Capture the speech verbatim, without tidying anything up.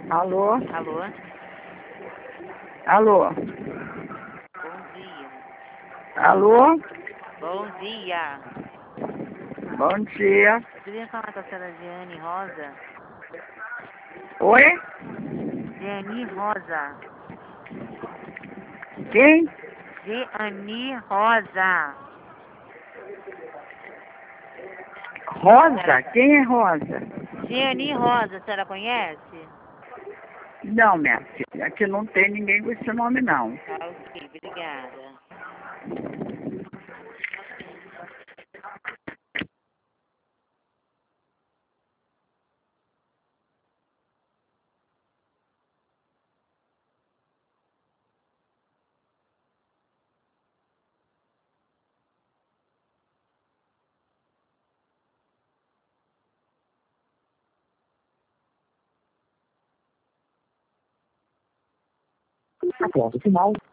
Alô? Alô? Alô? Bom dia. Alô? Bom dia. Bom dia. Eu queria falar com a senhora Jeane Rosa. Oi? Jeane Rosa. Quem? Jeane Rosa. Rosa? Quem é Rosa? Jeane Rosa, a senhora conhece? Não, minha filha. Aqui não tem ninguém com esse nome, não. Tá, ok, obrigada. Após o final,